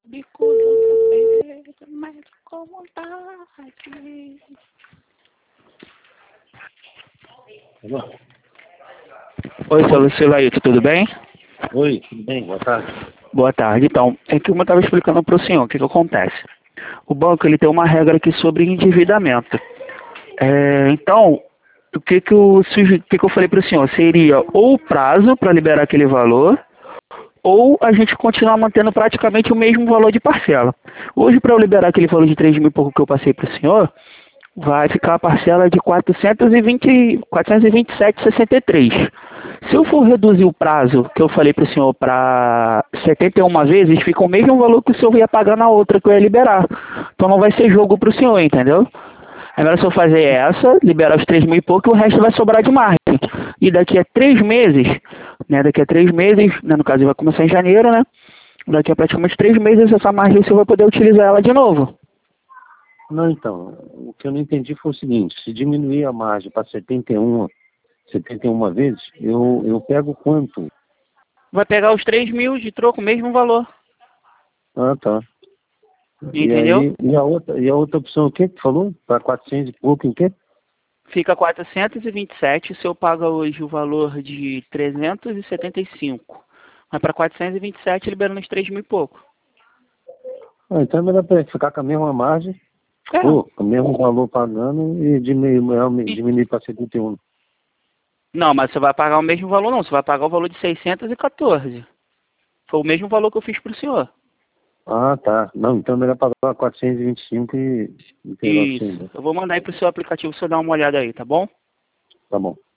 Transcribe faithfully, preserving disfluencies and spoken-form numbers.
bico do cabelo, mas com vontade. Oi, seu Lucilaito, tudo bem? Oi, tudo bem? Boa tarde. Boa tarde. Então, é que eu estava explicando para o senhor o que, que acontece. O banco ele tem uma regra aqui sobre endividamento. É, então, o que que eu, suge- o que que eu falei para o senhor? Seria ou o prazo para liberar aquele valor, ou a gente continuar mantendo praticamente o mesmo valor de parcela. Hoje, para eu liberar aquele valor de três mil e pouco que eu passei para o senhor, vai ficar a parcela de quatrocentos e vinte, quatrocentos e vinte e sete vírgula sessenta e três. Se eu for reduzir o prazo que eu falei para o senhor para setenta e uma vezes, fica o mesmo valor que o senhor ia pagar na outra que eu ia liberar. Então não vai ser jogo para o senhor, entendeu? É melhor se eu fazer essa, liberar os três mil e pouco, e o resto vai sobrar de margem. E daqui a três meses, né? Daqui a três meses, né, no caso vai começar em janeiro, né? Daqui a praticamente três meses essa margem o senhor vai poder utilizar ela de novo. Não, então, o que eu não entendi foi o seguinte, se diminuir a margem para setenta e um, setenta e uma vezes, eu, eu pego quanto? Vai pegar os três mil de troco, mesmo valor. Ah, tá. E Entendeu? aí, e a outra, e a outra opção, o que que falou? Para quatrocentos e pouco, em quê? Fica quatrocentos e vinte e sete, o senhor paga hoje o valor de trezentos e setenta e cinco. Mas para quatrocentos e vinte e sete, liberando os três mil e pouco. Ah, então é melhor pra ficar com a mesma margem, É. ou com o mesmo valor pagando e diminuir, E- diminuir para setenta e um. Não, mas você vai pagar o mesmo valor não, você vai pagar o valor de seiscentos e quatorze. Foi o mesmo valor que eu fiz para o senhor. Ah, tá. Não, então é melhor pagar quatrocentos e vinte e cinco e, e pegar o Isso. seu. Eu vou mandar aí pro seu aplicativo, você dar uma olhada aí, tá bom? Tá bom.